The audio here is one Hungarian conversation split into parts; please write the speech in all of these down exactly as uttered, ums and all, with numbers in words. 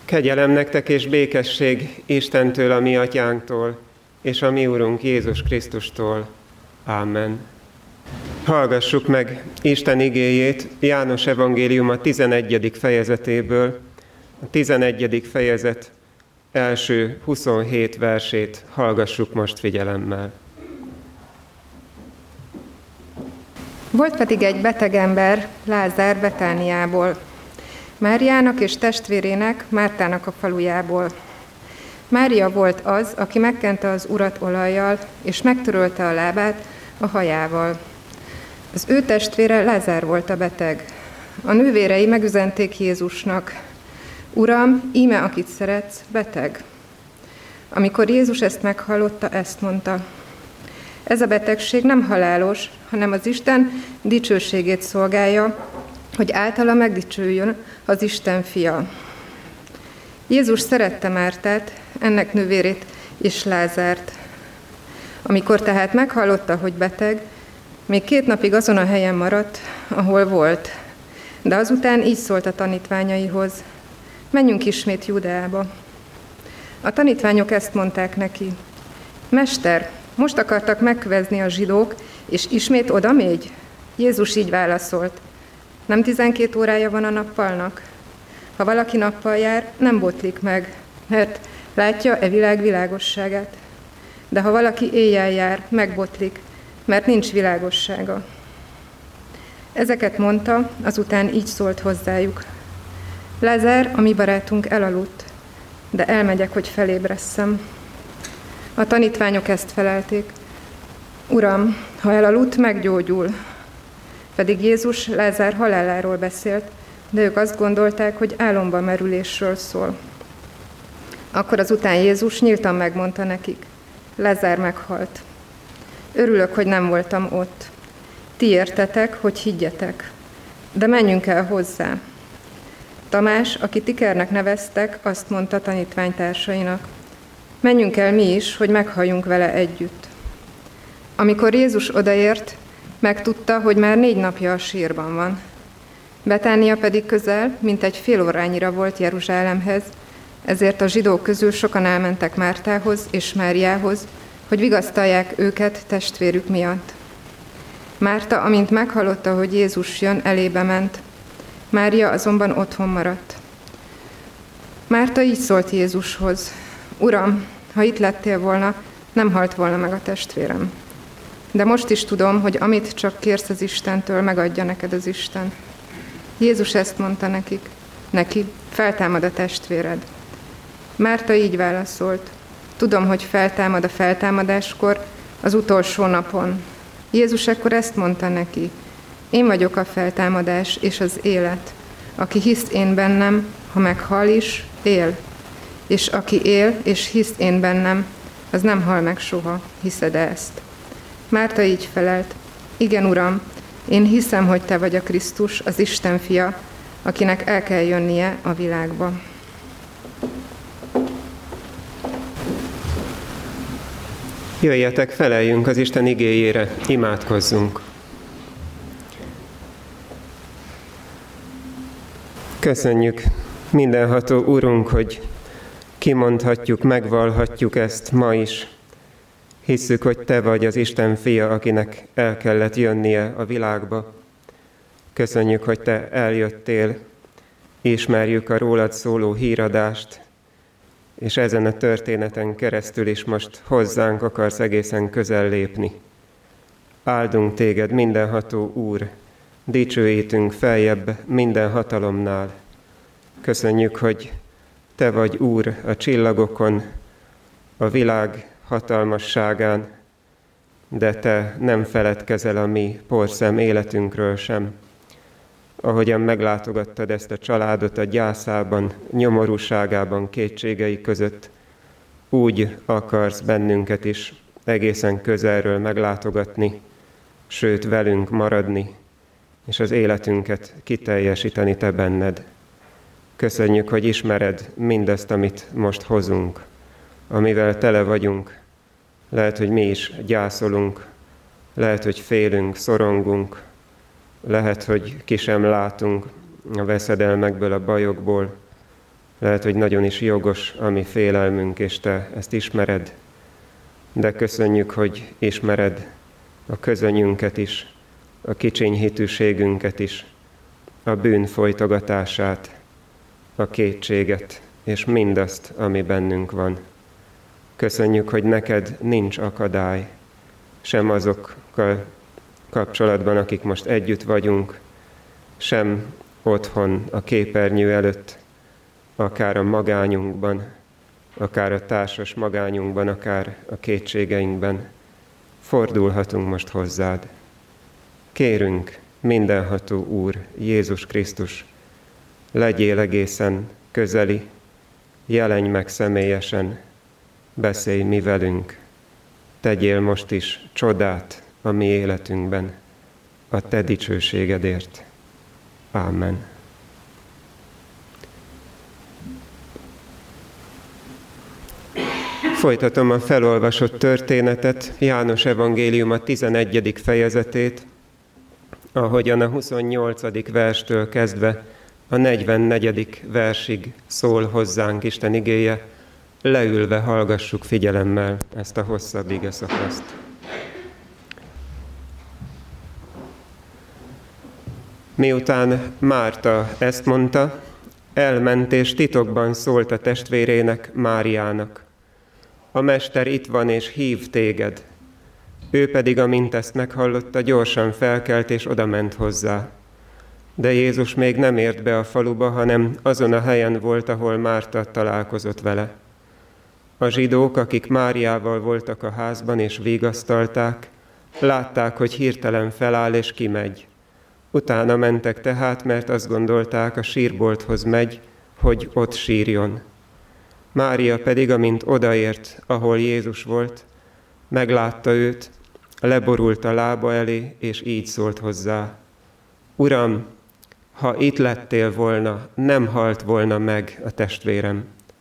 Kegyelem nektek és békesség Istentől, a mi atyánktól, és a mi Urunk Jézus Krisztustól. Ámen. Hallgassuk meg Isten igéjét János evangéliuma tizenegyedik fejezetéből. A tizenegyedik fejezet első huszonhét versét hallgassuk most figyelemmel. Volt pedig egy beteg ember, Lázár Betániából, Máriának és testvérének, Mártának a falujából. Mária volt az, aki megkente az Urat olajjal, és megtörölte a lábát a hajával. Az ő testvére Lázár volt a beteg. A nővérei megüzenték Jézusnak: Uram, íme akit szeretsz, beteg. Amikor Jézus ezt meghallotta, ezt mondta: Ez a betegség nem halálos, hanem az Isten dicsőségét szolgálja, hogy általa megdicsőjön az Isten fia. Jézus szerette Mártát, ennek nővérét és Lázárt. Amikor tehát meghallotta, hogy beteg, még két napig azon a helyen maradt, ahol volt. De azután így szólt a tanítványaihoz: Menjünk ismét Judeába. A tanítványok ezt mondták neki: Mester, most akartak megkövezni a zsidók, és ismét oda mégy? Jézus így válaszolt: Nem tizenkét órája van a nappalnak? Ha valaki nappal jár, nem botlik meg, mert látja e világ világosságát. De ha valaki éjjel jár, megbotlik, mert nincs világossága. Ezeket mondta, azután így szólt hozzájuk: Lázár, a mi barátunk elaludt, de elmegyek, hogy felébresszem. A tanítványok ezt felelték: Uram, ha elaludt, meggyógyul. Pedig Jézus Lázár haláláról beszélt, de ők azt gondolták, hogy álomba merülésről szól. Akkor azután Jézus nyíltan megmondta nekik: Lázár meghalt. Örülök, hogy nem voltam ott. Ti értetek, hogy higgyetek. De menjünk el hozzá. Tamás, akit Ikernek neveztek, azt mondta tanítványtársainak: Menjünk el mi is, hogy meghalljunk vele együtt. Amikor Jézus odaért, megtudta, hogy már négy napja a sírban van. Betánia pedig közel, mint egy fél órányira volt Jeruzsálemhez, ezért a zsidók közül sokan elmentek Mártához és Máriához, hogy vigasztalják őket testvérük miatt. Márta, amint meghallotta, hogy Jézus jön, elébe ment. Mária azonban otthon maradt. Márta így szólt Jézushoz: Uram, ha itt lettél volna, nem halt volna meg a testvérem. De most is tudom, hogy amit csak kérsz az Istentől, megadja neked az Isten. Jézus ezt mondta nekik, neki: Feltámad a testvéred. Márta így válaszolt: Tudom, hogy feltámad a feltámadáskor, az utolsó napon. Jézus ekkor ezt mondta neki: Én vagyok a feltámadás és az élet. Aki hisz én bennem, ha meghal is, él. És aki él és hisz én bennem, az nem hal meg soha. Hiszed ezt? Márta így felelt: Igen, Uram, én hiszem, hogy te vagy a Krisztus, az Isten fia, akinek el kell jönnie a világba. Jöjjetek, feleljünk az Isten igéjére, imádkozzunk. Köszönjük, mindenható Urunk, hogy kimondhatjuk, megvallhatjuk ezt ma is. Hisszük, hogy te vagy az Isten fia, akinek el kellett jönnie a világba. Köszönjük, hogy te eljöttél, ismerjük a rólad szóló híradást, és ezen a történeten keresztül is most hozzánk akarsz egészen közel lépni. Áldunk téged, mindenható Úr, dicsőítünk feljebb minden hatalomnál. Köszönjük, hogy te vagy Úr a csillagokon, a világ hatalmasságán, de te nem feledkezel a mi porszem életünkről sem. Ahogyan meglátogattad ezt a családot a gyászában, nyomorúságában, kétségei között, úgy akarsz bennünket is egészen közelről meglátogatni, sőt velünk maradni, és az életünket kiteljesíteni te benned. Köszönjük, hogy ismered mindazt, amit most hozunk, amivel tele vagyunk. Lehet, hogy mi is gyászolunk, lehet, hogy félünk, szorongunk, lehet, hogy ki sem látunk a veszedelmekből, a bajokból, Lehet, hogy nagyon is jogos a mi félelmünk, és Te ezt ismered, de köszönjük, hogy ismered a közönyünket is, a kicsiny hitűségünket is, a bűn folytogatását, a kétséget, és mindazt, ami bennünk van. Köszönjük, hogy neked nincs akadály, sem azokkal kapcsolatban, akik most együtt vagyunk, sem otthon a képernyő előtt, akár a magányunkban, akár a társas magányunkban, akár a kétségeinkben. Fordulhatunk most hozzád. Kérünk, mindenható Úr, Jézus Krisztus, legyél egészen közeli, jelenj meg személyesen, beszélj mi velünk, tegyél most is csodát a mi életünkben, a Te dicsőségedért. Ámen. Folytatom a felolvasott történetet, János evangéliuma tizenegyedik fejezetét, ahogyan a huszonnyolcadik verstől kezdve a negyvennegyedik versig szól hozzánk Isten igéje. Leülve hallgassuk figyelemmel ezt a hosszabb igeszakaszt. Miután Márta ezt mondta, elment és titokban szólt a testvérének, Máriának: a Mester itt van és hív téged. Ő pedig, amint ezt meghallotta, gyorsan felkelt és odament hozzá. De Jézus még nem ért be a faluba, hanem azon a helyen volt, ahol Márta találkozott vele. A zsidók, akik Máriával voltak a házban és vigasztalták, látták, hogy hirtelen feláll és kimegy. Utána mentek tehát, mert azt gondolták, a sírbolthoz megy, hogy ott sírjon. Mária pedig, amint odaért, ahol Jézus volt, meglátta őt, leborult a lába elé, és így szólt hozzá: Uram, ha itt lettél volna, nem halt volna meg a testvérem.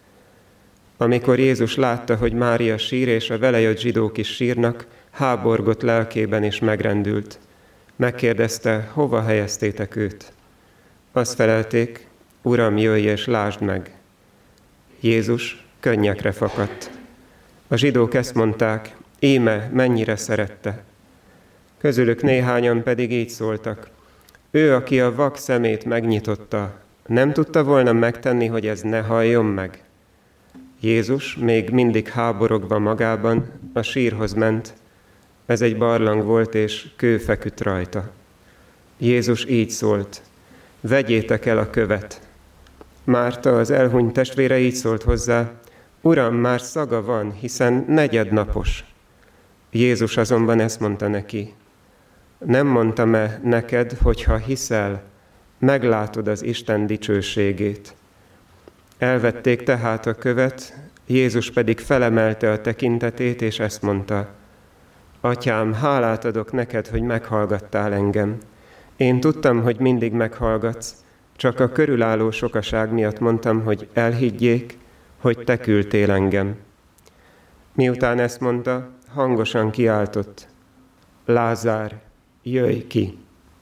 Amikor Jézus látta, hogy Mária sír, és a vele jött zsidók is sírnak, háborgott lelkében és megrendült. Megkérdezte, hova helyeztétek őt? Azt felelték: Uram, jöjj és lásd meg. Jézus könnyekre fakadt. A zsidók ezt mondták: íme, mennyire szerette. Közülük néhányan pedig így szóltak: ő, aki a vak szemét megnyitotta, nem tudta volna megtenni, hogy ez ne halljon meg? Jézus még mindig háborogva magában a sírhoz ment. Ez egy barlang volt, és kő feküdt rajta. Jézus így szólt: vegyétek el a követ. Márta, az elhunyt testvére így szólt hozzá: Uram, már szaga van, hiszen negyednapos. Jézus azonban ezt mondta neki: nem mondtam-e neked, hogy ha hiszel, meglátod az Isten dicsőségét? Elvették tehát a követ, Jézus pedig felemelte a tekintetét, és ezt mondta: Atyám, hálát adok neked, hogy meghallgattál engem. Én tudtam, hogy mindig meghallgatsz, csak a körülálló sokaság miatt mondtam, hogy elhiggyék, hogy te küldtél engem. Miután ezt mondta, hangosan kiáltott: Lázár, jöjj ki!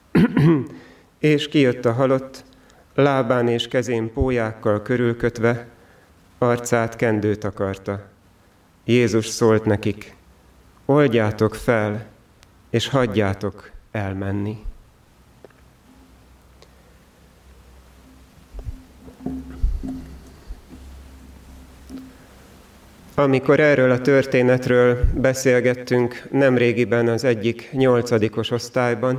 És kijött a halott, lábán és kezén pólyákkal körülkötve, arcát kendő takarta. Jézus szólt nekik: oldjátok fel, és hagyjátok elmenni. Amikor erről a történetről beszélgettünk nemrégiben az egyik nyolcadikos osztályban,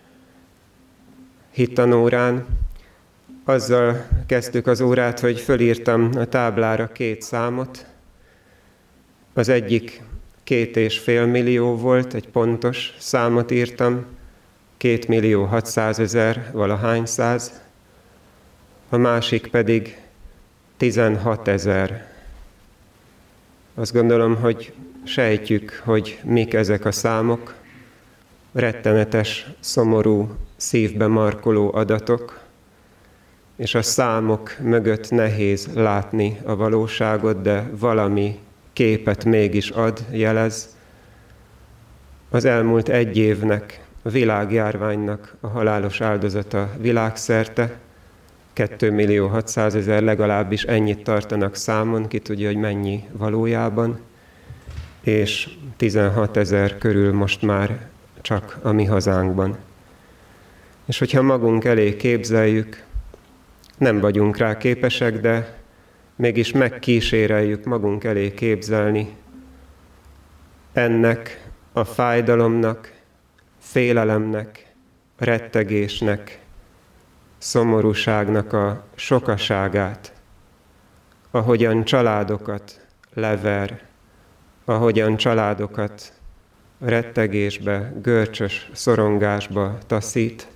hittanórán, azzal kezdtük az órát, hogy fölírtam a táblára két számot. Az egyik két és fél millió volt, egy pontos számot írtam, két millió hatszázezer valahány száz, a másik pedig tizenhatezer. Azt gondolom, hogy sejtjük, hogy mik ezek a számok, rettenetes, szomorú, szívbe markoló adatok, és a számok mögött nehéz látni a valóságot, de valami képet mégis ad, jelez. Az elmúlt egy évnek, a világjárványnak a halálos áldozata világszerte, kétmillió hatszázezer, legalábbis ennyit tartanak számon, ki tudja, hogy mennyi valójában, és tizenhatezer körül most már csak a mi hazánkban. És hogyha magunk elé képzeljük, nem vagyunk rá képesek, de mégis megkíséreljük magunk elé képzelni ennek a fájdalomnak, félelemnek, rettegésnek, szomorúságnak a sokaságát, ahogyan családokat lever, ahogyan családokat rettegésbe, görcsös szorongásba taszít,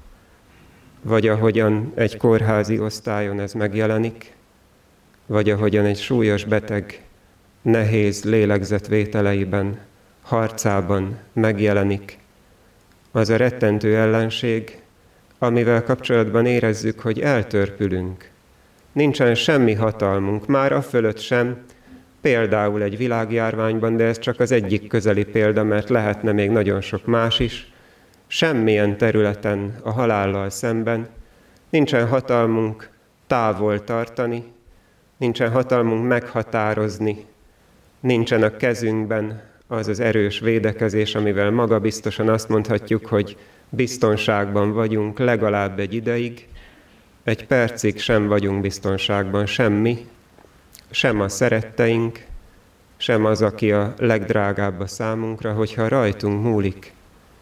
vagy ahogyan egy kórházi osztályon ez megjelenik, vagy ahogyan egy súlyos beteg nehéz lélegzetvételeiben, harcában megjelenik, az a rettentő ellenség, amivel kapcsolatban érezzük, hogy eltörpülünk. Nincsen semmi hatalmunk, már a fölött sem, például egy világjárványban, de ez csak az egyik közeli példa, mert lehetne még nagyon sok más is, semmilyen területen a halállal szemben nincsen hatalmunk távol tartani, nincsen hatalmunk meghatározni, nincsen a kezünkben az az erős védekezés, amivel magabiztosan azt mondhatjuk, hogy biztonságban vagyunk legalább egy ideig, egy percig sem vagyunk biztonságban, semmi, sem a szeretteink, sem az, aki a legdrágább a számunkra, hogyha rajtunk múlik.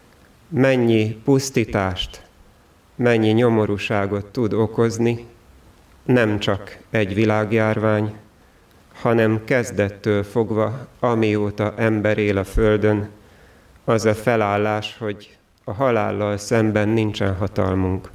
Mennyi pusztítást, mennyi nyomorúságot tud okozni, nem csak egy világjárvány, hanem kezdettől fogva, amióta ember él a földön, az a felállás, hogy a halállal szemben nincsen hatalmunk.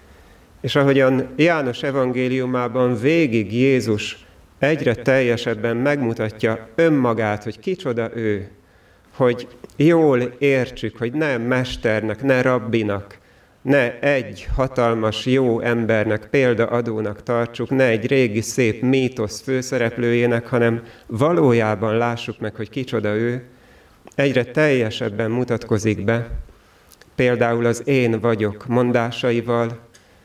És ahogyan János evangéliumában végig Jézus egyre teljesebben megmutatja önmagát, hogy kicsoda ő, hogy jól értsük, hogy ne mesternek, ne rabbinak, ne egy hatalmas jó embernek, példaadónak tartsuk, ne egy régi szép mítosz főszereplőjének, hanem valójában lássuk meg, hogy kicsoda ő, egyre teljesebben mutatkozik be, például az én vagyok mondásaival,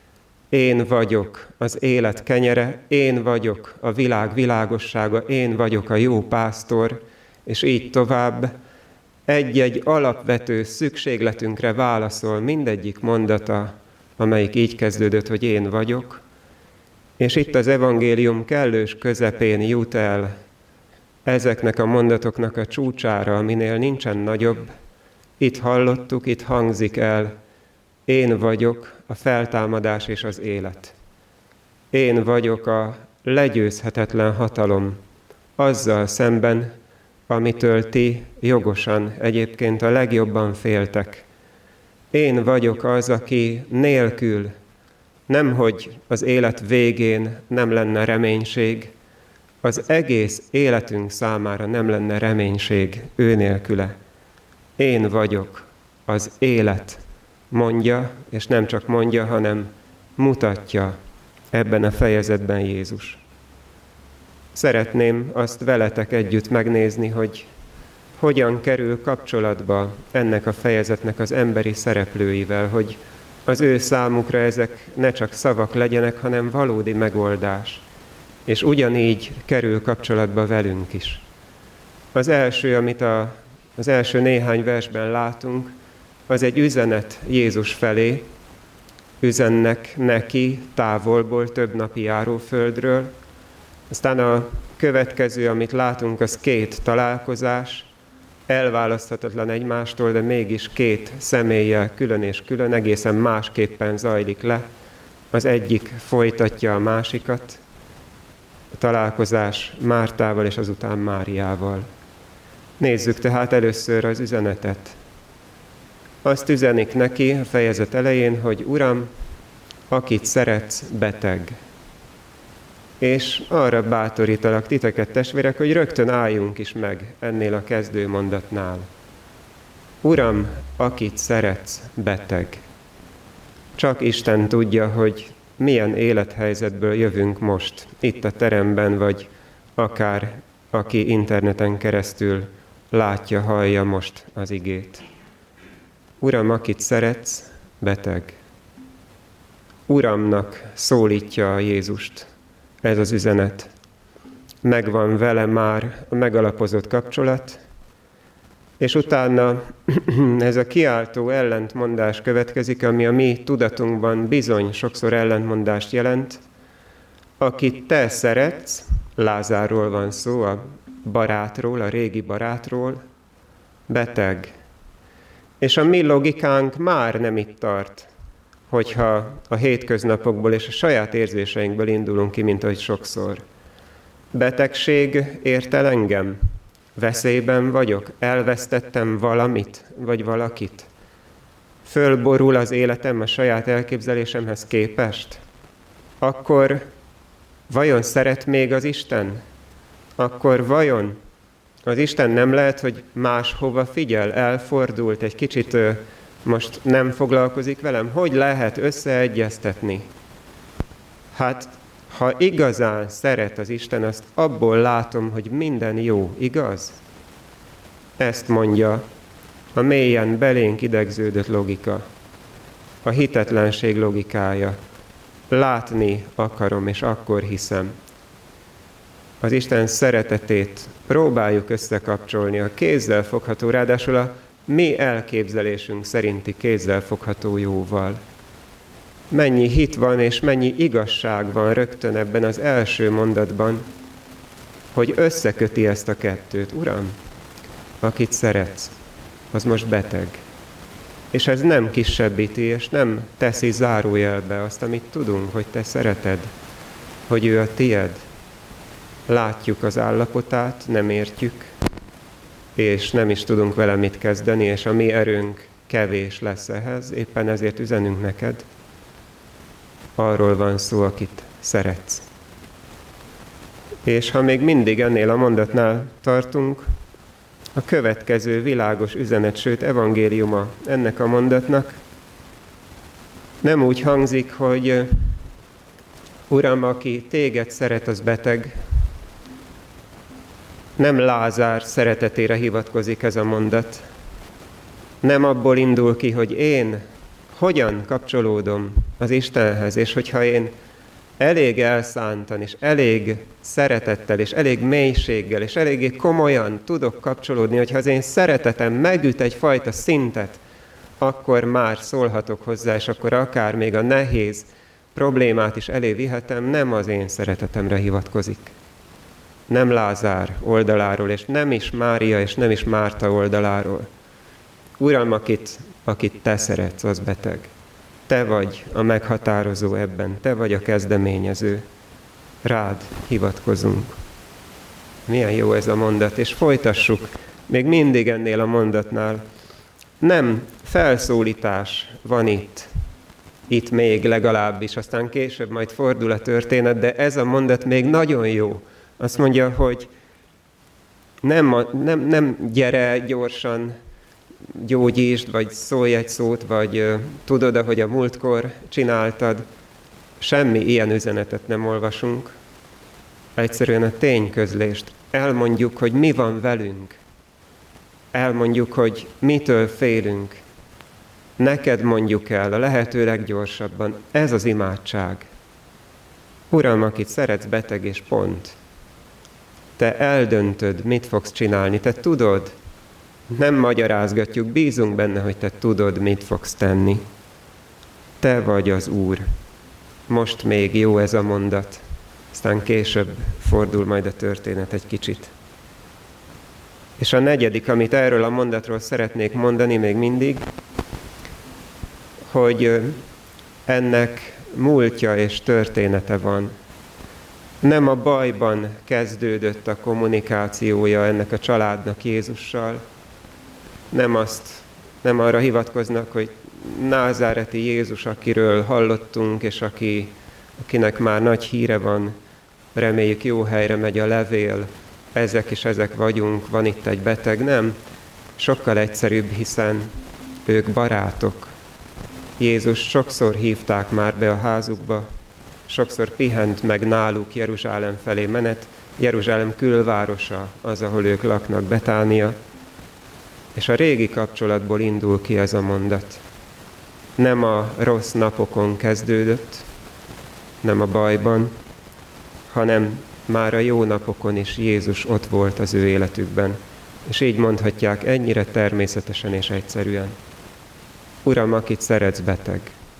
én vagyok az élet kenyere, én vagyok a világ világossága, én vagyok a jó pásztor, és így tovább. Egy-egy alapvető szükségletünkre válaszol mindegyik mondata, amelyik így kezdődött, hogy én vagyok, és itt az evangélium kellős közepén jut el ezeknek a mondatoknak a csúcsára, aminél nincsen nagyobb. Itt hallottuk, itt hangzik el, én vagyok a feltámadás és az élet. Én vagyok a legyőzhetetlen hatalom azzal szemben, amitől ti jogosan egyébként a legjobban féltek. Én vagyok az, aki nélkül, nemhogy az élet végén nem lenne reménység, az egész életünk számára nem lenne reménység ő nélküle. Én vagyok az élet, mondja, és nem csak mondja, hanem mutatja ebben a fejezetben Jézus. Szeretném azt veletek együtt megnézni, hogy hogyan kerül kapcsolatba ennek a fejezetnek az emberi szereplőivel, hogy az ő számukra ezek ne csak szavak legyenek, hanem valódi megoldás. És ugyanígy kerül kapcsolatba velünk is. Az első, amit a, az első néhány versben látunk, az egy üzenet Jézus felé, üzennek neki távolból, több napi járóföldről. Aztán a következő, amit látunk, az két találkozás, elválaszthatatlan egymástól, de mégis két személlyel külön és külön, egészen másképpen zajlik le. Az egyik folytatja a másikat, a találkozás Mártával és azután Máriával. Nézzük tehát először az üzenetet. Azt üzenik neki a fejezet elején, hogy Uram, akit szeretsz, beteg. És arra bátorítalak titeket, testvérek, hogy rögtön álljunk is meg ennél a kezdőmondatnál. Uram, akit szeretsz, beteg. Csak Isten tudja, hogy milyen élethelyzetből jövünk most, itt a teremben, vagy akár aki interneten keresztül látja, hallja most az igét. Uram, akit szeretsz, beteg. Uramnak szólítja Jézust ez az üzenet. Megvan vele már a megalapozott kapcsolat, és utána ez a kiáltó ellentmondás következik, ami a mi tudatunkban bizony sokszor ellentmondást jelent. Akit te szeretsz, Lázárról van szó, a barátról, a régi barátról, beteg. És a mi logikánk már nem itt tart, hogyha a hétköznapokból és a saját érzéseinkből indulunk ki, mint ahogy sokszor. Betegség ért el engem? Veszélyben vagyok? Elvesztettem valamit, vagy valakit? Fölborul az életem a saját elképzelésemhez képest? Akkor vajon szeret még az Isten? Akkor vajon az Isten nem lehet, hogy máshova figyel, elfordult, egy kicsit most nem foglalkozik velem? Hogy lehet összeegyeztetni? Hát, ha igazán szeret az Isten, azt abból látom, hogy minden jó, igaz? Ezt mondja a mélyen belénk idegződött logika, a hitetlenség logikája. Látni akarom, és akkor hiszem. Az Isten szeretetét próbáljuk összekapcsolni a kézzelfogható, ráadásul a mi elképzelésünk szerinti kézzelfogható jóval. Mennyi hit van, és mennyi igazság van rögtön ebben az első mondatban, hogy összeköti ezt a kettőt. Uram, akit szeretsz, az most beteg. És ez nem kisebbíti, és nem teszi zárójelbe azt, amit tudunk, hogy te szereted, hogy ő a tied. Látjuk az állapotát, nem értjük, és nem is tudunk vele mit kezdeni, és a mi erőnk kevés lesz ehhez, éppen ezért üzenünk neked. Arról van szó, akit szeretsz. És ha még mindig ennél a mondatnál tartunk, a következő világos üzenet, sőt evangéliuma ennek a mondatnak nem úgy hangzik, hogy Uram, aki téged szeret, az beteg. Nem Lázár szeretetére hivatkozik ez a mondat. Nem abból indul ki, hogy én hogyan kapcsolódom az Istenhez, és hogyha én elég elszántan, és elég szeretettel, és elég mélységgel, és eléggé komolyan tudok kapcsolódni, hogyha az én szeretetem megüt egyfajta szintet, akkor már szólhatok hozzá, és akkor akár még a nehéz problémát is elé vihetem, nem az én szeretetemre hivatkozik. Nem Lázár oldaláról, és nem is Mária, és nem is Márta oldaláról. Uram, akit, akit te szeretsz, az beteg. Te vagy a meghatározó ebben, te vagy a kezdeményező. Rád hivatkozunk. Milyen jó ez a mondat, és folytassuk. Még mindig ennél a mondatnál. Nem felszólítás van itt. Itt még legalábbis, aztán később majd fordul a történet, de ez a mondat még nagyon jó. Azt mondja, hogy nem, nem, nem gyere gyorsan, gyógyítsd, vagy szólj egy szót, vagy uh, tudod, ahogy a múltkor csináltad. Semmi ilyen üzenetet nem olvasunk. Egyszerűen a tényközlést. Elmondjuk, hogy mi van velünk. Elmondjuk, hogy mitől félünk. Neked mondjuk el a lehető leggyorsabban. Ez az imádság. Uram, akit szeretsz, beteg és pont. Te eldöntöd, mit fogsz csinálni. Te tudod. Nem magyarázgatjuk, bízunk benne, hogy te tudod, mit fogsz tenni. Te vagy az Úr. Most még jó ez a mondat. Aztán később fordul majd a történet egy kicsit. És a negyedik, amit erről a mondatról szeretnék mondani még mindig, hogy ennek múltja és története van. Nem a bajban kezdődött a kommunikációja ennek a családnak Jézussal. Nem azt, nem arra hivatkoznak, hogy názáreti Jézus, akiről hallottunk, és aki, akinek már nagy híre van, reméljük jó helyre megy a levél, ezek és ezek vagyunk, van itt egy beteg. Nem, sokkal egyszerűbb, hiszen ők barátok. Jézus sokszor hívták már be a házukba, sokszor pihent meg náluk Jeruzsálem felé menet, Jeruzsálem külvárosa az, ahol ők laknak, Betánia, és a régi kapcsolatból indul ki ez a mondat. nem a rossz napokon kezdődött, nem a bajban, hanem már a jó napokon is Jézus ott volt az ő életükben. És így mondhatják ennyire természetesen és egyszerűen: Uram, akit szeretsz, beteg.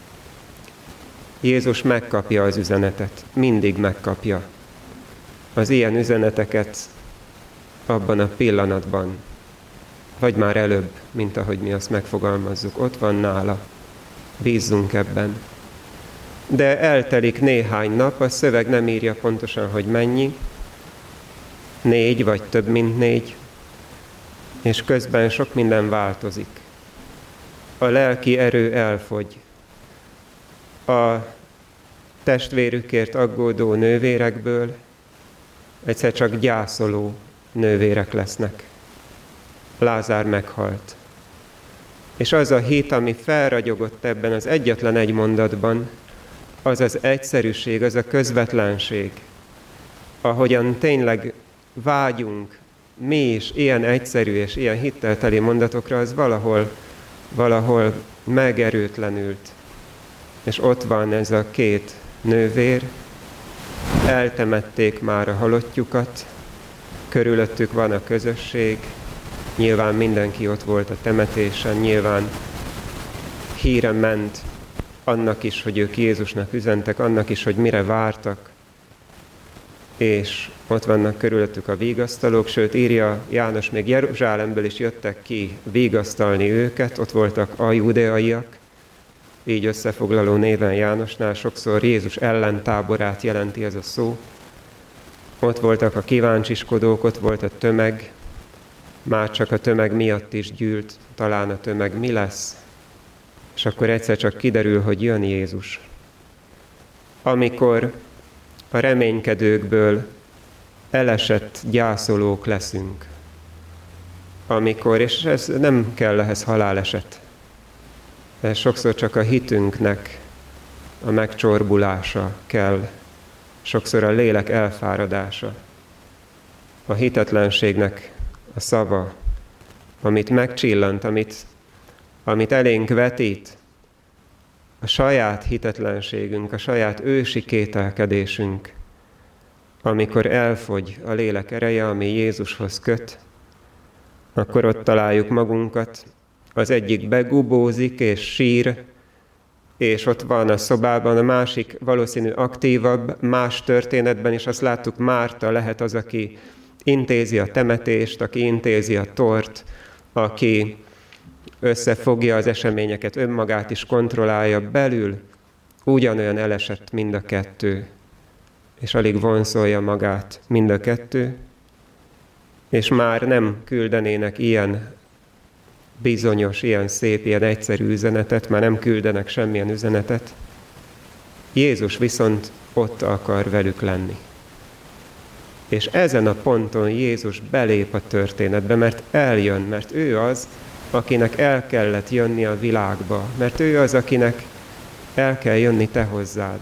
Jézus megkapja az üzenetet, mindig megkapja. Az ilyen üzeneteket abban a pillanatban, vagy már előbb, mint ahogy mi azt megfogalmazzuk, ott van nála. Bízzunk ebben. De eltelik néhány nap, a szöveg nem írja pontosan, hogy mennyi, négy vagy több mint négy, és közben sok minden változik. A lelki erő elfogy. A testvérükért aggódó nővérekből egyszer csak gyászoló nővérek lesznek. Lázár meghalt. És az a hit, ami felragyogott ebben az egyetlen egy mondatban, az az egyszerűség, az a közvetlenség, ahogyan tényleg vágyunk mi is ilyen egyszerű és ilyen hittelteli mondatokra, az valahol, valahol megerőtlenült. És ott van ez a két nővér, eltemették már a halottjukat, körülöttük van a közösség, nyilván mindenki ott volt a temetésen, nyilván híre ment annak is, hogy ők Jézusnak üzentek, annak is, hogy mire vártak, és ott vannak körülöttük a vigasztalók, sőt írja János, még Jeruzsálemből is jöttek ki vigasztalni őket, ott voltak a júdeaiak, így összefoglaló néven Jánosnál sokszor Jézus ellentáborát jelenti ez a szó. Ott voltak a kíváncsiskodók, ott volt a tömeg, már csak a tömeg miatt is gyűlt, talán a tömeg mi lesz, és akkor egyszer csak kiderül, hogy jön Jézus. Amikor a reménykedőkből elesett gyászolók leszünk, amikor, és ez nem kell ehhez haláleset, de sokszor csak a hitünknek a megcsorbulása kell, sokszor a lélek elfáradása, a hitetlenségnek a szava, amit megcsillant, amit, amit elénk vetít, a saját hitetlenségünk, a saját ősi kételkedésünk, amikor elfogy a lélek ereje, ami Jézushoz köt, akkor ott találjuk magunkat, az egyik begubózik és sír, és ott van a szobában, a másik valószínű aktívabb, más történetben is azt láttuk, Márta lehet az, aki intézi a temetést, aki intézi a tort, aki összefogja az eseményeket, önmagát is kontrollálja, belül ugyanolyan elesett mind a kettő, és alig vonszolja magát mind a kettő, és már nem küldenének ilyen bizonyos, ilyen szép, ilyen egyszerű üzenetet, már nem küldenek semmilyen üzenetet. Jézus viszont ott akar velük lenni. És ezen a ponton Jézus belép a történetbe, mert eljön, mert ő az, akinek el kellett jönni a világba, mert ő az, akinek el kell jönni te hozzád.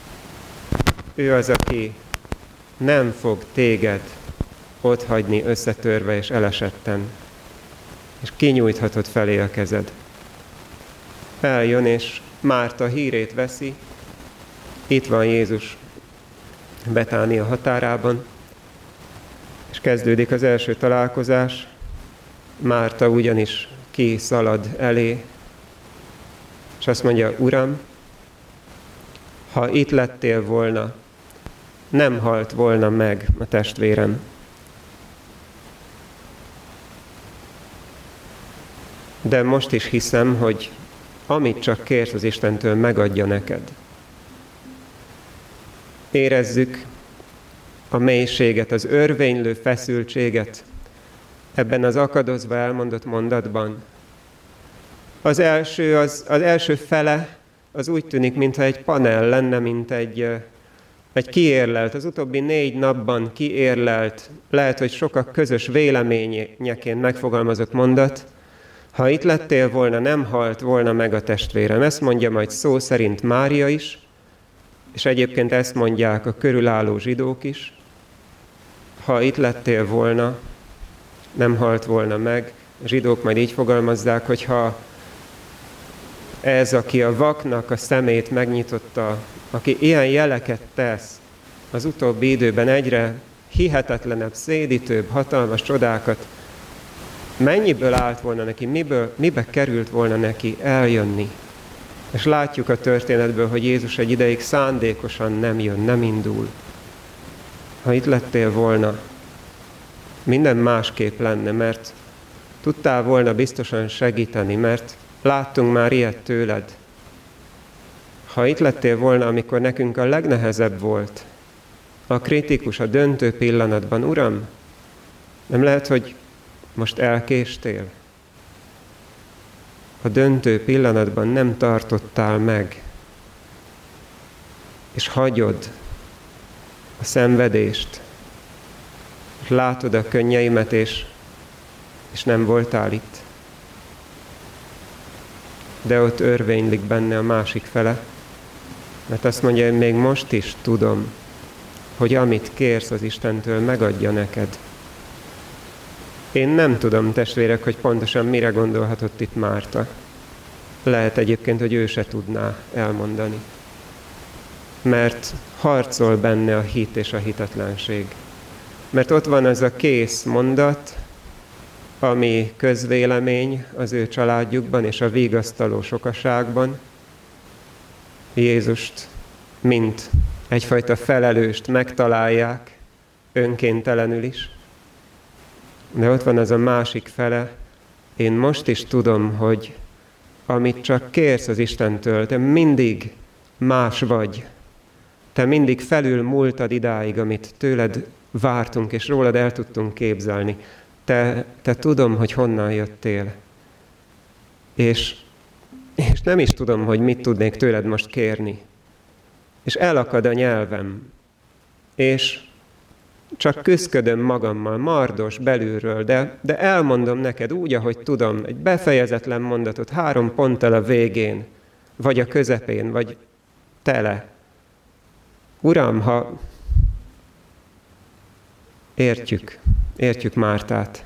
Ő az, aki nem fog téged otthagyni összetörve és elesetten, és kinyújthatod felé a kezed. Eljön, és Márta hírét veszi, itt van Jézus Betánia határában, és kezdődik az első találkozás. Márta ugyanis kiszalad elé, és azt mondja, Uram, ha itt lettél volna, nem halt volna meg a testvérem. De most is hiszem, hogy amit csak kérsz az Istentől, megadja neked. Érezzük a mélységet, az örvénylő feszültséget ebben az akadozva elmondott mondatban. Az első, az, az első fele az úgy tűnik, mintha egy panel lenne, mint egy, egy kiérlelt, az utóbbi négy napban kiérlelt, lehet, hogy sokak közös véleményeként megfogalmazott mondat. Ha itt lettél volna, nem halt volna meg a testvérem. Ezt mondja majd szó szerint Mária is, és egyébként ezt mondják a körülálló zsidók is. Ha itt lettél volna, nem halt volna meg. A zsidók majd így fogalmazzák, hogy ha Ez, aki a vaknak a szemét megnyitotta, aki ilyen jeleket tesz, az utóbbi időben egyre hihetetlenebb, szédítőbb, hatalmas csodákat, mennyiből állt volna neki, miből, mibe került volna neki eljönni. És látjuk a történetből, hogy Jézus egy ideig szándékosan nem jön, nem indul. Ha itt lettél volna, minden másképp lenne, mert tudtál volna biztosan segíteni, mert láttunk már ilyet tőled. Ha itt lettél volna, amikor nekünk a legnehezebb volt, a kritikus, a döntő pillanatban, Uram, nem lehet, hogy most elkéstél? A döntő pillanatban nem tartottál meg, és hagyod a szenvedést, és látod a könnyeimet, és, és nem voltál itt. De ott örvénylik benne a másik fele, mert azt mondja, hogy még most is tudom, hogy amit kérsz az Istentől, megadja neked. Én nem tudom, testvérek, hogy pontosan mire gondolhatott itt Márta. Lehet egyébként, hogy ő se tudná elmondani. Mert harcol benne a hit és a hitetlenség. Mert ott van az a kész mondat, ami közvélemény az ő családjukban és a vigasztaló sokaságban. Jézust, mint egyfajta felelőst megtalálják, önkéntelenül is. De ott van az a másik fele, én most is tudom, hogy amit csak kérsz az Istentől, te mindig más vagy. Te mindig felül múltad idáig, amit tőled vártunk, és rólad el tudtunk képzelni. Te, te tudom, hogy honnan jöttél. És, és nem is tudom, hogy mit tudnék tőled most kérni. És elakad a nyelvem. És csak küszködöm magammal, mardos belülről, de, de elmondom neked úgy, ahogy tudom, egy befejezetlen mondatot, három ponttal a végén, vagy a közepén, vagy tele. Uram, ha értjük, értjük Mártát,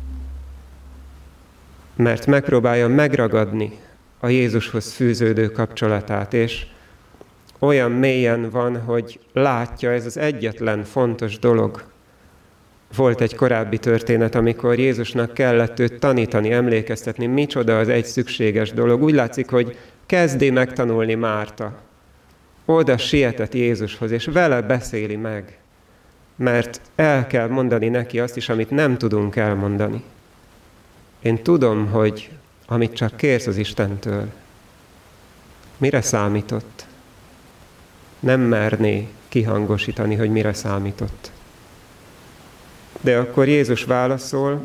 mert megpróbálja megragadni a Jézushoz fűződő kapcsolatát, és olyan mélyen van, hogy látja, ez az egyetlen fontos dolog. Volt egy korábbi történet, amikor Jézusnak kellett őt tanítani, emlékeztetni, micsoda az egy szükséges dolog. Úgy látszik, hogy kezdi megtanulni Márta. Oda sietett Jézushoz, és vele beszéli meg. Mert el kell mondani neki azt is, amit nem tudunk elmondani. Én tudom, hogy amit csak kérsz az Istentől, mire számított? Nem merné kihangosítani, hogy mire számított. De akkor Jézus válaszol,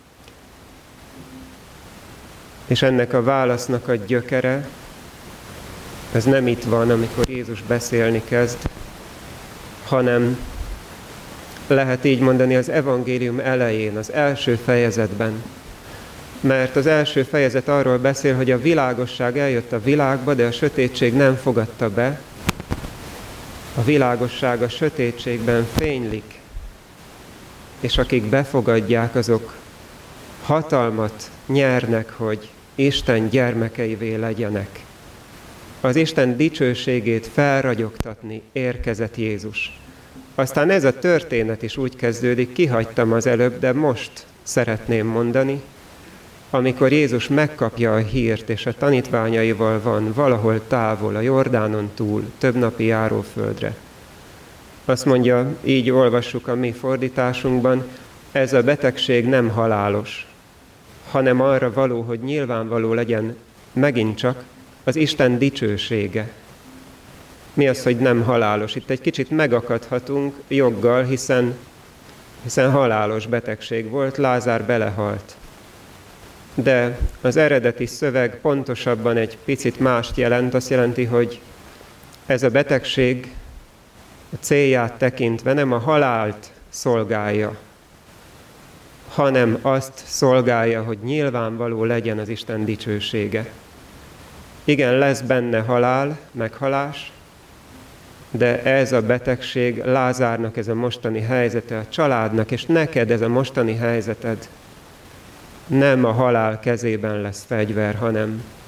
és ennek a válasznak a gyökere, ez nem itt van, amikor Jézus beszélni kezd, hanem lehet így mondani az evangélium elején, az első fejezetben. Mert az első fejezet arról beszél, hogy a világosság eljött a világba, de a sötétség nem fogadta be. A világosság a sötétségben fénylik, és akik befogadják, azok hatalmat nyernek, hogy Isten gyermekeivé legyenek. Az Isten dicsőségét felragyogtatni érkezett Jézus. Aztán ez a történet is úgy kezdődik, kihagytam az előbb, de most szeretném mondani, amikor Jézus megkapja a hírt, és a tanítványaival van valahol távol, a Jordánon túl, több napi járóföldre. Azt mondja, így olvassuk a mi fordításunkban, ez a betegség nem halálos, hanem arra való, hogy nyilvánvaló legyen megint csak az Isten dicsősége. Mi az, hogy nem halálos? Itt egy kicsit megakadhatunk joggal, hiszen, hiszen halálos betegség volt, Lázár belehalt. De az eredeti szöveg pontosabban egy picit mást jelent, azt jelenti, hogy ez a betegség a célját tekintve nem a halált szolgálja, hanem azt szolgálja, hogy nyilvánvaló legyen az Isten dicsősége. Igen, lesz benne halál, meghalás, de ez a betegség, Lázárnak ez a mostani helyzete, a családnak, és neked ez a mostani helyzeted, nem a halál kezében lesz fegyver, hanem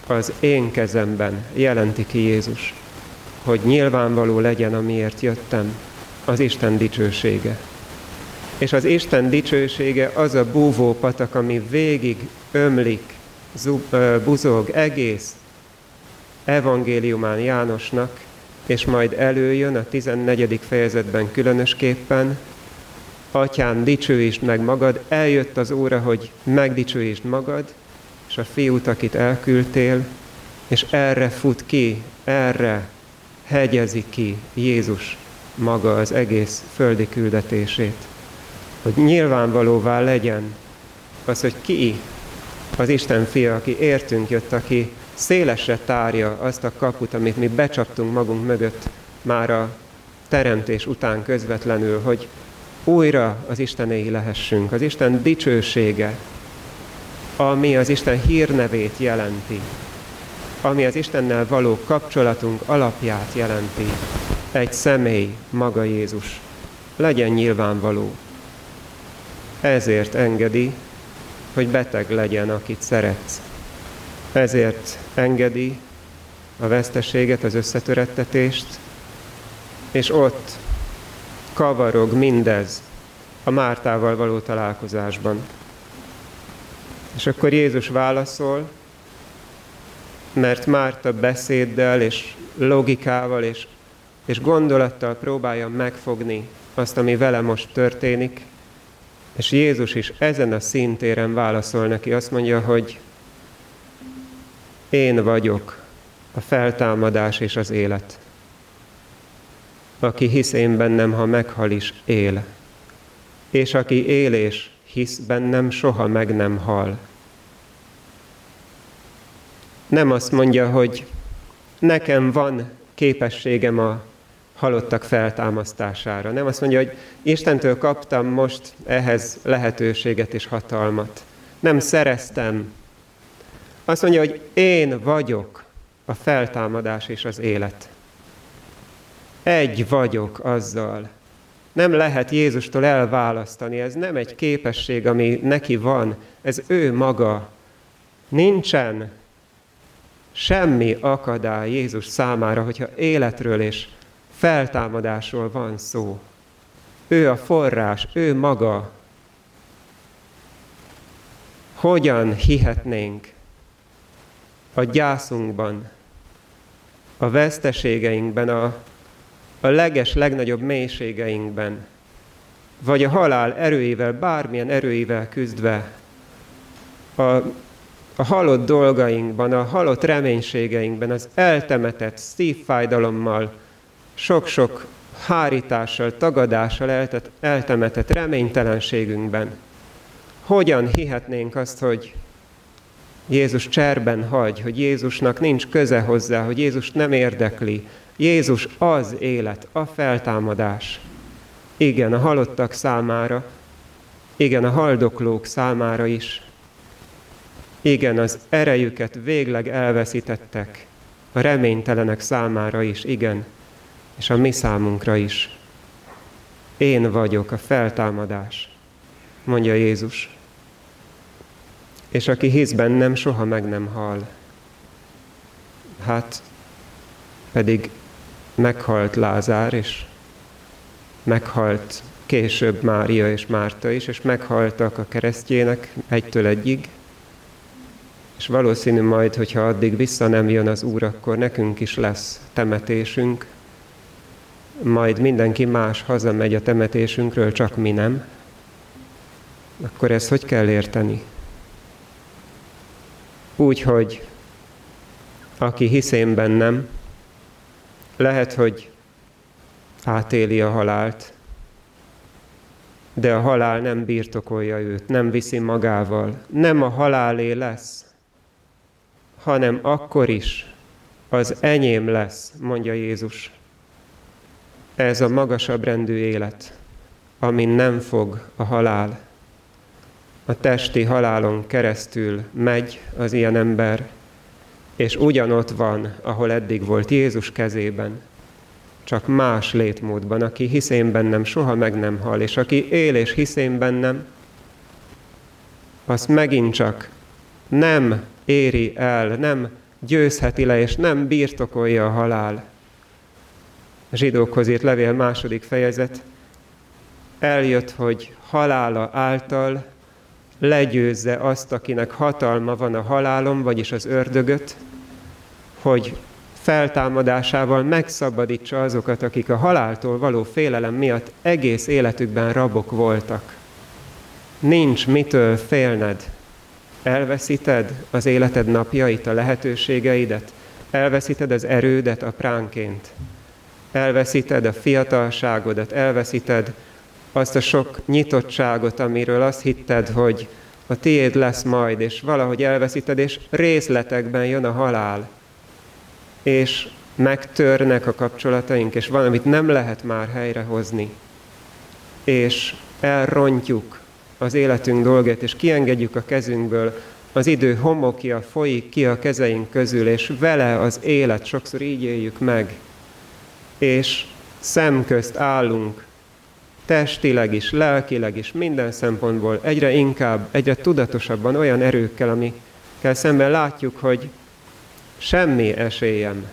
az én kezemben jelenti ki Jézus, hogy nyilvánvaló legyen, amiért jöttem, az Isten dicsősége. És az Isten dicsősége az a búvópatak, ami végig ömlik, zub, buzog egész evangéliumán Jánosnak, és majd előjön a tizennegyedik fejezetben különösképpen: Atyám, dicsőítsd meg magad, eljött az óra, hogy megdicsőítsd magad, és a fiút, akit elküldtél, és erre fut ki, erre hegyezi ki Jézus maga az egész földi küldetését. Hogy nyilvánvalóvá legyen az, hogy ki az Isten fia, aki értünk jött, aki szélesre tárja azt a kaput, amit mi becsaptunk magunk mögött már a teremtés után közvetlenül, hogy újra az Istenéi lehessünk, az Isten dicsősége, ami az Isten hírnevét jelenti, ami az Istennel való kapcsolatunk alapját jelenti, egy személy, maga Jézus, legyen nyilvánvaló. Ezért engedi, hogy beteg legyen, akit szeretsz. Ezért engedi a veszteséget, az összetörettetést, és ott kavarog mindez a Mártával való találkozásban. És akkor Jézus válaszol, mert Márta beszéddel és logikával és, és gondolattal próbálja megfogni azt, ami vele most történik, és Jézus is ezen a szintéren válaszol neki. Azt mondja, hogy én vagyok a feltámadás és az élet. Aki hisz én bennem, ha meghal is, él. És aki él és hisz bennem, soha meg nem hal. Nem azt mondja, hogy nekem van képességem a halottak feltámasztására. Nem azt mondja, hogy Istentől kaptam most ehhez lehetőséget és hatalmat. Nem szereztem. Azt mondja, hogy én vagyok a feltámadás és az élet. Egy vagyok azzal. Nem lehet Jézustól elválasztani. Ez nem egy képesség, ami neki van. Ez ő maga. Nincsen semmi akadály Jézus számára, hogyha életről és feltámadásról van szó. Ő a forrás, ő maga. Hogyan hihetnénk a gyászunkban, a veszteségeinkben, a, a leges, legnagyobb mélységeinkben, vagy a halál erőivel, bármilyen erőivel küzdve, a, a halott dolgainkban, a halott reménységeinkben, az eltemetett szívfájdalommal, sok-sok hárítással, tagadással eltet, eltemetett reménytelenségünkben. Hogyan hihetnénk azt, hogy Jézus cserben hagy, hogy Jézusnak nincs köze hozzá, hogy Jézus nem érdekli. Jézus az élet, a feltámadás. Igen, a halottak számára, igen, a haldoklók számára is. Igen, az erejüket végleg elveszítettek, a reménytelenek számára is, igen, és a mi számunkra is. Én vagyok a feltámadás, mondja Jézus. És aki hisz bennem, soha meg nem hal. Hát pedig meghalt Lázár, és meghalt később Mária és Márta is, és meghaltak a keresztjének egytől egyig, és valószínű majd, hogyha addig vissza nem jön az Úr, akkor nekünk is lesz temetésünk, majd mindenki más hazamegy a temetésünkről, csak mi nem. Akkor ezt hogy kell érteni? Úgy, hogy aki hisz én bennem, lehet, hogy átéli a halált, de a halál nem birtokolja őt, nem viszi magával. Nem a halálé lesz, hanem akkor is az enyém lesz, mondja Jézus. Ez a magasabb rendű élet, amin nem fog a halál. A testi halálon keresztül megy az ilyen ember, és ugyanott van, ahol eddig volt, Jézus kezében, csak más létmódban. Aki hisz én bennem, soha meg nem hal, és aki él és hisz én bennem, azt megint csak nem éri el, nem győzheti le, és nem birtokolja a halál. A zsidókhoz írt levél második fejezet. Eljött, hogy halála által legyőzze azt, akinek hatalma van a halálon, vagyis az ördögöt, hogy feltámadásával megszabadítsa azokat, akik a haláltól való félelem miatt egész életükben rabok voltak. Nincs mitől félned. Elveszíted az életed napjait, a lehetőségeidet, elveszíted az erődet apránként, elveszíted a fiatalságodat, elveszíted azt a sok nyitottságot, amiről azt hitted, hogy a tiéd lesz majd, és valahogy elveszíted, és részletekben jön a halál, és megtörnek a kapcsolataink, és valamit nem lehet már helyrehozni, és elrontjuk az életünk dolgát, és kiengedjük a kezünkből, az idő homokja folyik ki a kezeink közül, és vele az élet, sokszor így éljük meg, és szemközt állunk, testileg is, lelkileg is, minden szempontból egyre inkább, egyre tudatosabban olyan erőkkel, amikkel szemben látjuk, hogy semmi esélyem.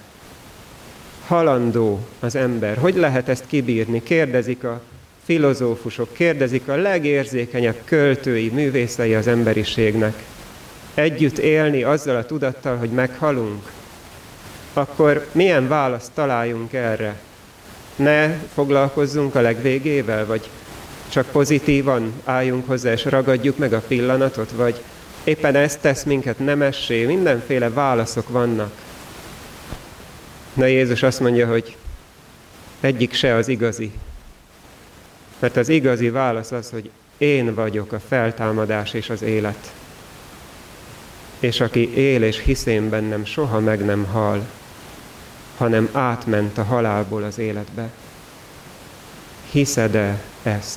Halandó az ember. Hogy lehet ezt kibírni? Kérdezik a filozófusok, kérdezik a legérzékenyebb költői, művészei az emberiségnek. Együtt élni azzal a tudattal, hogy meghalunk? Akkor milyen választ találjunk erre? Ne foglalkozzunk a legvégével, vagy csak pozitívan álljunk hozzá, és ragadjuk meg a pillanatot, vagy éppen ez tesz minket nemessé, mindenféle válaszok vannak. De Jézus azt mondja, hogy egyik se az igazi. Mert az igazi válasz az, hogy én vagyok a feltámadás és az élet. És aki él és hisz én bennem, soha meg nem hal, hanem átment a halálból az életbe. Hiszed-e ezt?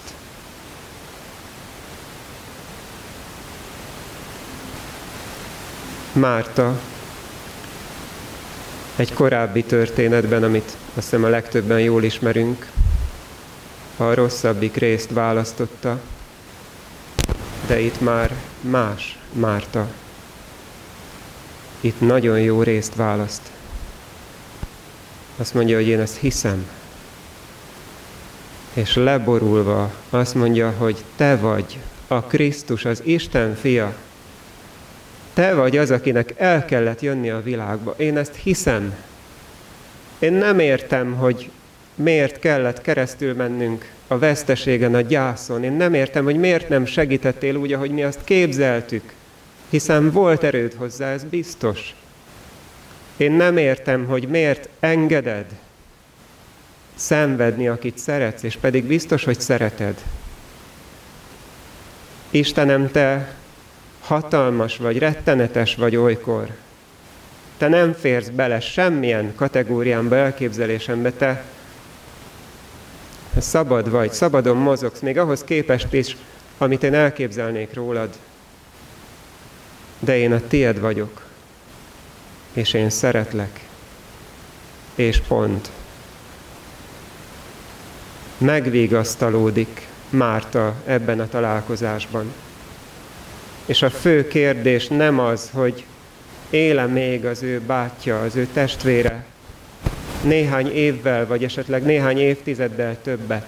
Márta egy korábbi történetben, amit azt hiszem a legtöbben jól ismerünk, a rosszabbik részt választotta, de itt már más Márta. Itt nagyon jó részt választ. Azt mondja, hogy én ezt hiszem. És leborulva azt mondja, hogy te vagy a Krisztus, az Isten fia. Te vagy az, akinek el kellett jönni a világba. Én ezt hiszem. Én nem értem, hogy miért kellett keresztül mennünk a veszteségen, a gyászon. Én nem értem, hogy miért nem segítettél úgy, ahogy mi azt képzeltük. Hiszen volt erőd hozzá, ez biztos. Én nem értem, hogy miért engeded szenvedni, akit szeretsz, és pedig biztos, hogy szereted. Istenem, te hatalmas vagy, rettenetes vagy olykor. Te nem férsz bele semmilyen kategóriámba, elképzelésembe, te szabad vagy, szabadon mozogsz, még ahhoz képest is, amit én elképzelnék rólad. De én a tied vagyok, és én szeretlek, és pont. Megvigasztalódik Márta ebben a találkozásban. És a fő kérdés nem az, hogy éle még az ő bátyja, az ő testvére, néhány évvel, vagy esetleg néhány évtizeddel többet.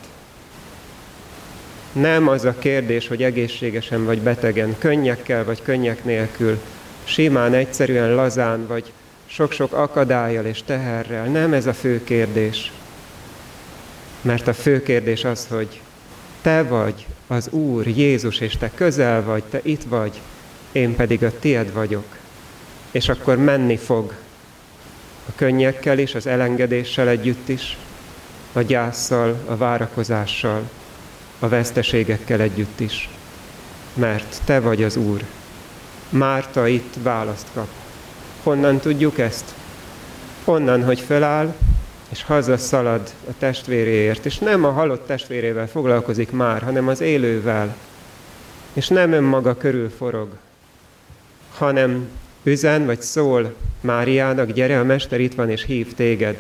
Nem az a kérdés, hogy egészségesen vagy betegen, könnyekkel vagy könnyek nélkül, simán, egyszerűen, lazán, vagy sok-sok akadállyal és teherrel. Nem ez a fő kérdés. Mert a fő kérdés az, hogy te vagy az Úr, Jézus, és te közel vagy, te itt vagy, én pedig a tied vagyok. És akkor menni fog a könnyekkel is, az elengedéssel együtt is, a gyásszal, a várakozással, a veszteségekkel együtt is. Mert te vagy az Úr. Márta itt választ kap. Honnan tudjuk ezt? Onnan, hogy föláll, és hazaszalad a testvéréért, és nem a halott testvérével foglalkozik már, hanem az élővel, és nem önmaga körül forog, hanem üzen vagy szól Máriának, gyere, a Mester itt van, és hív téged.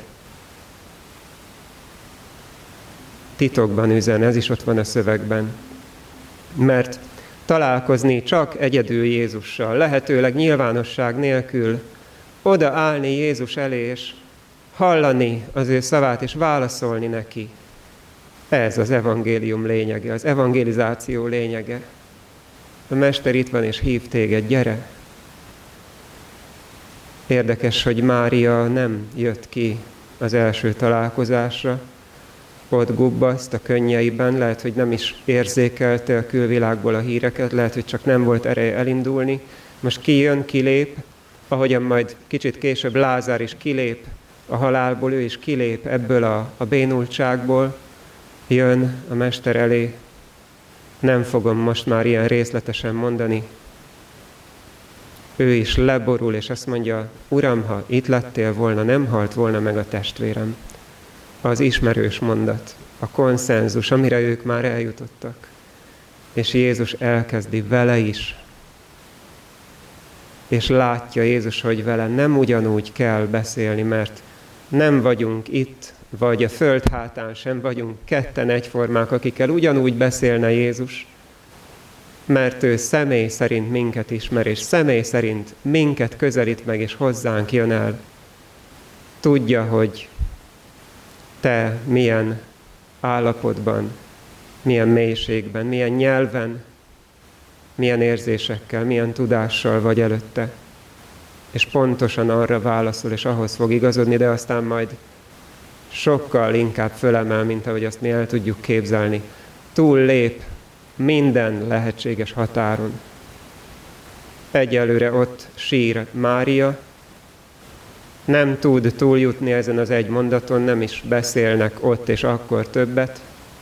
Titokban üzen, ez is ott van a szövegben. Mert találkozni csak egyedül Jézussal, lehetőleg nyilvánosság nélkül, odaállni Jézus elé, és hallani az ő szavát, és válaszolni neki. Ez az evangélium lényege, az evangelizáció lényege. A Mester itt van, és hív téged, gyere! Érdekes, hogy Mária nem jött ki az első találkozásra, ott gubbaszt a könnyeiben, lehet, hogy nem is érzékelte a külvilágból a híreket, lehet, hogy csak nem volt ereje elindulni. Most kijön, kilép, ahogyan majd kicsit később Lázár is kilép a halálból, ő is kilép ebből a, a bénultságból, jön a Mester elé. Nem fogom most már ilyen részletesen mondani. Ő is leborul, és azt mondja, Uram, ha itt lettél volna, nem halt volna meg a testvérem. Az ismerős mondat, a konszenzus, amire ők már eljutottak. És Jézus elkezdi vele is. És látja Jézus, hogy vele nem ugyanúgy kell beszélni, mert nem vagyunk itt, vagy a föld hátán sem vagyunk ketten egyformák, akikkel ugyanúgy beszélne Jézus, mert ő személy szerint minket ismer, és személy szerint minket közelít meg, és hozzánk jön el. Tudja, hogy te milyen állapotban, milyen mélységben, milyen nyelven, milyen érzésekkel, milyen tudással vagy előtte. És pontosan arra válaszol, és ahhoz fog igazodni, de aztán majd sokkal inkább fölemel, mint ahogy azt mi el tudjuk képzelni. Túl lép minden lehetséges határon. Egyelőre ott sír Mária, nem tud túljutni ezen az egy mondaton, nem is beszélnek ott és akkor többet,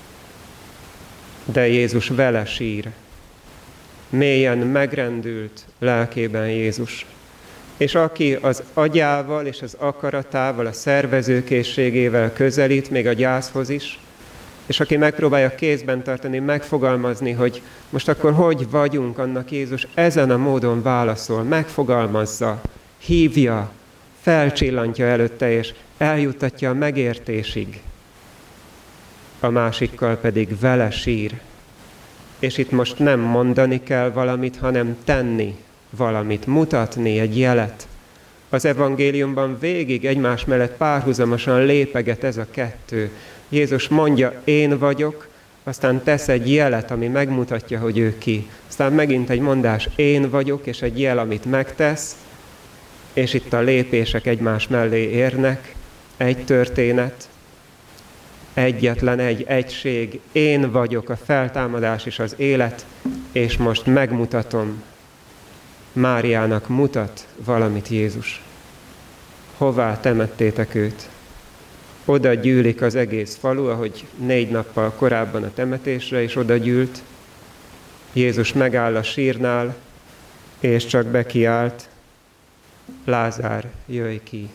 de Jézus vele sír. Mélyen megrendült lelkében Jézus. És aki az agyával és az akaratával, a szervezőkészségével közelít, még a gyászhoz is, és aki megpróbálja kézben tartani, megfogalmazni, hogy most akkor hogy vagyunk, annak Jézus ezen a módon válaszol, megfogalmazza, hívja, felcsillantja előtte, és eljuttatja a megértésig. A másikkal pedig vele sír. És itt most nem mondani kell valamit, hanem tenni valamit, mutatni egy jelet. Az evangéliumban végig egymás mellett párhuzamosan lépeget ez a kettő. Jézus mondja, én vagyok, aztán tesz egy jelet, ami megmutatja, hogy ő ki. Aztán megint egy mondás, én vagyok, és egy jel, amit megtesz, és itt a lépések egymás mellé érnek, egy történet, egyetlen egy egység, én vagyok a feltámadás és az élet, és most megmutatom. Máriának mutat valamit Jézus. Hová temettétek őt? Oda gyűlik az egész falu, ahogy négy nappal korábban a temetésre is oda gyűlt. Jézus megáll a sírnál, és csak bekiált, Lázár, jöjj ki!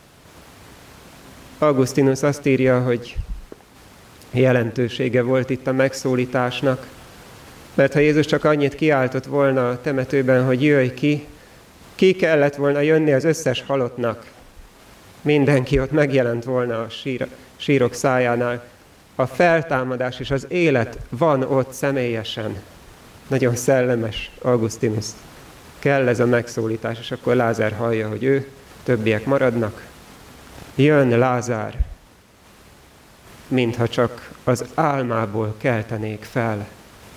Augustinus azt írja, hogy jelentősége volt itt a megszólításnak, mert ha Jézus csak annyit kiáltott volna a temetőben, hogy jöjj ki, ki kellett volna jönni az összes halottnak. Mindenki ott megjelent volna a sír, sírok szájánál. A feltámadás és az élet van ott személyesen. Nagyon szellemes Augustinus. Kell ez a megszólítás, és akkor Lázár hallja, hogy ő, többiek maradnak. Jön Lázár, mintha csak az álmából keltenék fel.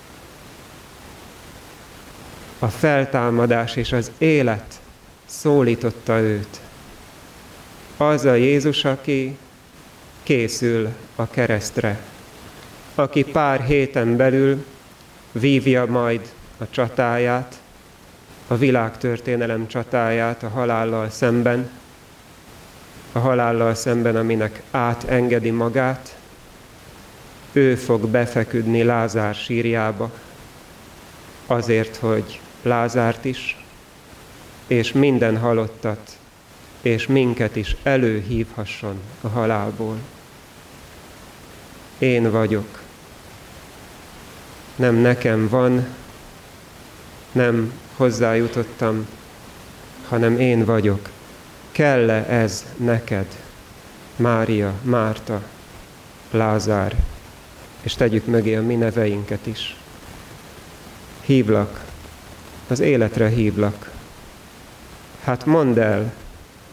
A feltámadás és az élet szólította őt. Az a Jézus, aki készül a keresztre, aki pár héten belül vívja majd a csatáját, a világtörténelem csatáját a halállal szemben, a halállal szemben, aminek átengedi magát. Ő fog befeküdni Lázár sírjába, azért, hogy Lázárt is, és minden halottat, és minket is előhívhasson a halálból. Én vagyok. Nem nekem van, nem hozzájutottam, hanem én vagyok. Kell-e ez neked, Mária, Márta, Lázár, és tegyük mögé a mi neveinket is. Hívlak, az életre hívlak. Hát mondd el,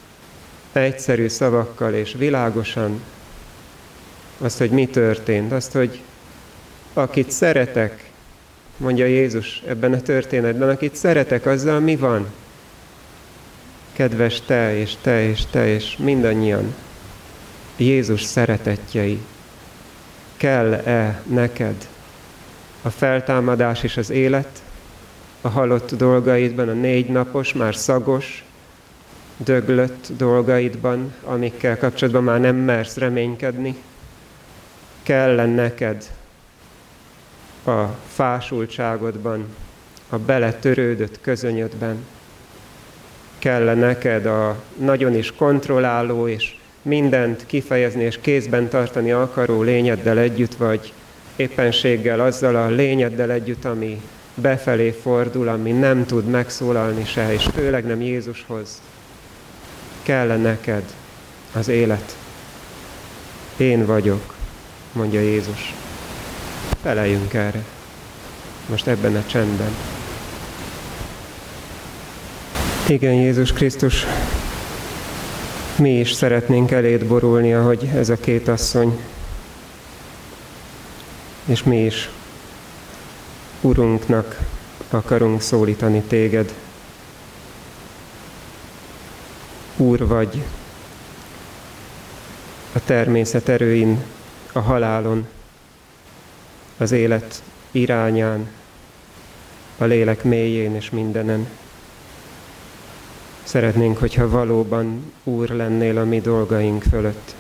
egyszerű szavakkal és világosan azt, hogy mi történt, azt, hogy akit szeretek, mondja Jézus ebben a történetben, akit szeretek, azzal mi van? Kedves te és te és te és mindannyian, Jézus szeretettjei, kell-e neked a feltámadás és az élet, a halott dolgaidban, a négy napos, már szagos, döglött dolgaidban, amikkel kapcsolatban már nem mersz reménykedni? Kell-e neked a fásultságodban, a beletörődött közönyödben? Kell-e neked a nagyon is kontrolláló és mindent kifejezni és kézben tartani akaró lényeddel együtt, vagy éppenséggel azzal a lényeddel együtt, ami befelé fordul, ami nem tud megszólalni se, és főleg nem Jézushoz? Kell-e neked az élet? Én vagyok, mondja Jézus. Feleljünk erre, most ebben a csendben. Igen, Jézus Krisztus, mi is szeretnénk eléd borulni, ahogy ez a két asszony, és mi is Urunknak akarunk szólítani téged. Úr vagy a természet erőin, a halálon, az élet irányán, a lélek mélyén és mindenen. Szeretnénk, hogyha valóban Úr lennél a mi dolgaink fölött.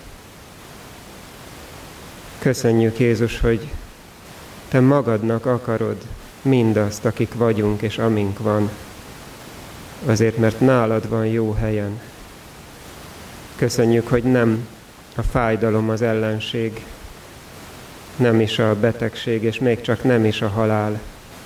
Köszönjük, Jézus, hogy te magadnak akarod mindazt, akik vagyunk és amink van, azért, mert nálad van jó helyen. Köszönjük, hogy nem a fájdalom az ellenség, nem is a betegség, és még csak nem is a halál,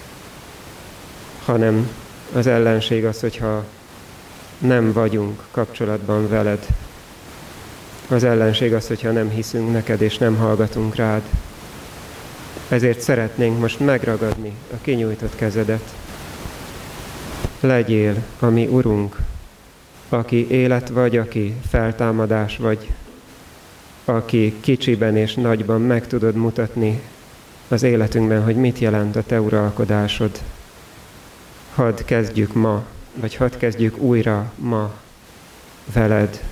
hanem az ellenség az, hogyha nem vagyunk kapcsolatban veled. Az ellenség az, hogyha nem hiszünk neked, és nem hallgatunk rád. Ezért szeretnénk most megragadni a kinyújtott kezedet. Legyél a mi Urunk, aki élet vagy, aki feltámadás vagy, aki kicsiben és nagyban meg tudod mutatni az életünkben, hogy mit jelent a te uralkodásod. Hadd kezdjük ma, vagy hadd kezdjük újra ma veled.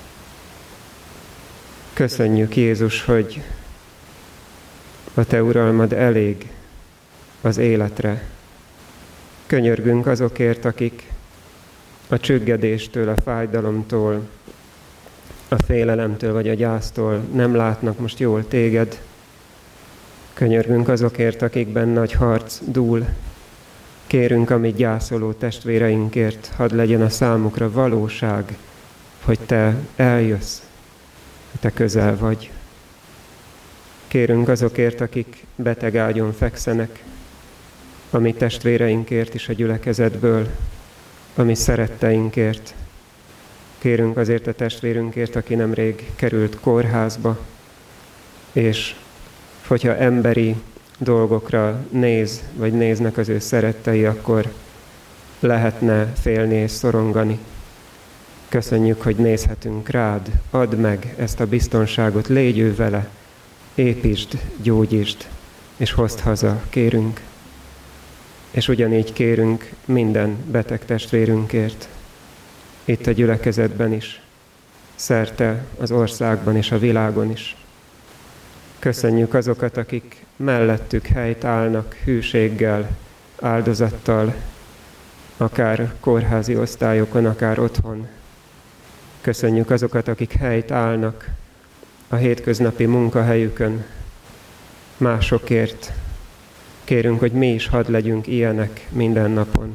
Köszönjük, Jézus, hogy a te uralmad elég az életre. Könyörgünk azokért, akik a csüggedéstől, a fájdalomtól, a félelemtől vagy a gyásztól nem látnak most jól téged. Könyörgünk azokért, akikben nagy harc dúl. Kérünk, amit gyászoló testvéreinkért, hadd legyen a számukra valóság, hogy te eljössz, hogy te közel vagy. Kérünk azokért, akik beteg ágyon fekszenek, a mi testvéreinkért is a gyülekezetből, a mi szeretteinkért. Kérünk azért a testvérünkért, aki nemrég került kórházba, és hogyha emberi dolgokra néz, vagy néznek az ő szerettei, akkor lehetne félni és szorongani. Köszönjük, hogy nézhetünk rád, add meg ezt a biztonságot, légy ő vele, építsd, gyógyítsd, és hozd haza, kérünk. És ugyanígy kérünk minden beteg testvérünkért, itt a gyülekezetben is, szerte az országban és a világon is. Köszönjük azokat, akik mellettük helyt állnak hűséggel, áldozattal, akár kórházi osztályokon, akár otthon. Köszönjük azokat, akik helyt állnak a hétköznapi munkahelyükön, másokért. Kérünk, hogy mi is hadd legyünk ilyenek minden napon.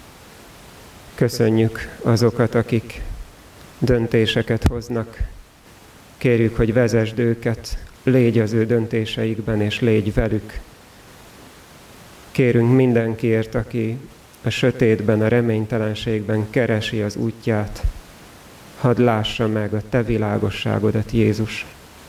Köszönjük azokat, akik döntéseket hoznak. Kérjük, hogy vezesd őket, légy az ő döntéseikben, és légy velük. Kérünk mindenkiért, aki a sötétben, a reménytelenségben keresi az útját. Hadd lássa meg a te világosságodat, Jézus.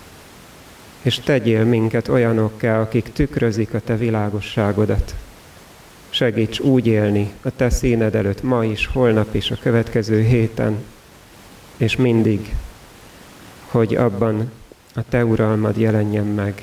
És tegyél minket olyanokká, akik tükrözik a te világosságodat. Segíts úgy élni a te színed előtt ma is, holnap is, a következő héten, és mindig, hogy abban a Te uralmad jelenjen meg.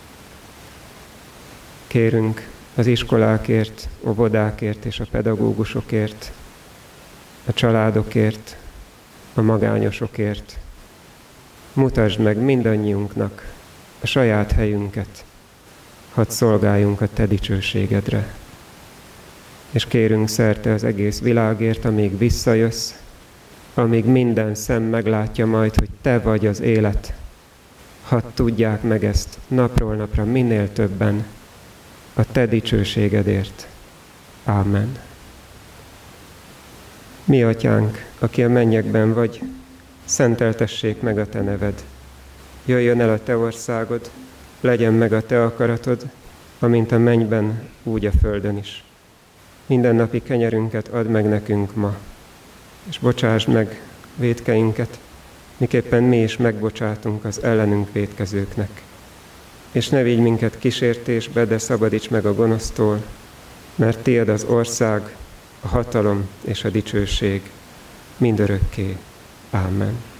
Kérünk az iskolákért, óvodákért és a pedagógusokért, a családokért, a magányosokért. Mutasd meg mindannyiunknak a saját helyünket, hadd szolgáljunk a Te dicsőségedre. És kérünk szerte az egész világért, amíg visszajössz, amíg minden szem meglátja majd, hogy Te vagy az élet. Hadd tudják meg ezt napról napra minél többen a Te dicsőségedért. Ámen. Mi Atyánk, aki a mennyekben vagy, szenteltessék meg a Te neved. Jöjjön el a Te országod, legyen meg a Te akaratod, amint a mennyben, úgy a földön is. Mindennapi kenyerünket add meg nekünk ma, és bocsásd meg vétkeinket, miképpen mi is megbocsátunk az ellenünk vétkezőknek. És ne vigy minket kísértésbe, de szabadíts meg a gonosztól, mert Tiéd az ország, a hatalom és a dicsőség mindörökké. Ámen.